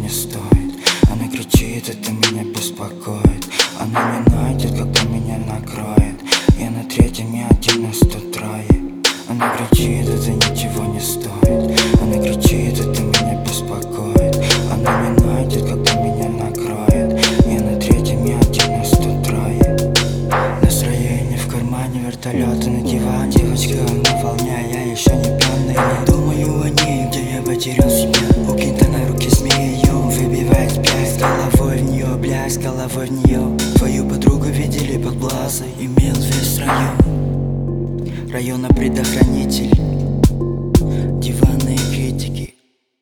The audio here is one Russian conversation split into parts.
стоит. Она кричит, это меня беспокоит. Она не найдет, когда меня накроет. Я на третьем, я один на 103. Она кричит, это ничего не стоит. Она кричит, это меня беспокоит. Она не найдет, когда меня накроет. Я на третьем, я один на 103. Настроение в кармане, вертолеты на диван. Девочка на волне, я еще не пьяный. Не думаю о ней, где я потерял себя. У кента на руке змею, выбивает пять. С головой в нее, блядь, с головой в нее. Твою подругу видели под плазой, имел весь район. Района предохранитель, диванные критики.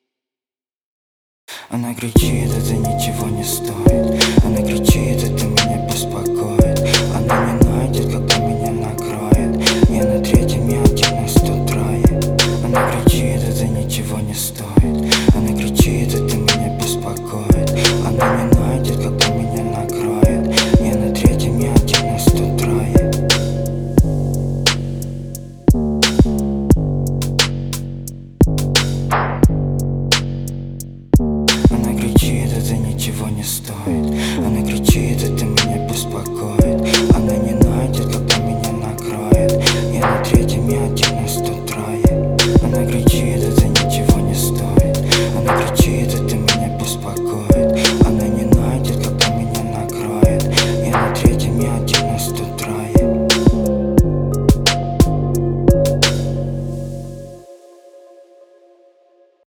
Она кричит, это ничего не стоит. Она кричит, это меня беспокоит. Она не найдет, когда меня накроет. Я на третьем, я один на 103. Она кричит, это ничего не стоит. Она кричит, это меня беспокоит. Она не найдет, когда меня накроет. Я на третьем, я один на 103. Она кричит, это ничего не стоит. Она кричит, это меня беспокоит. Она не найдет, когда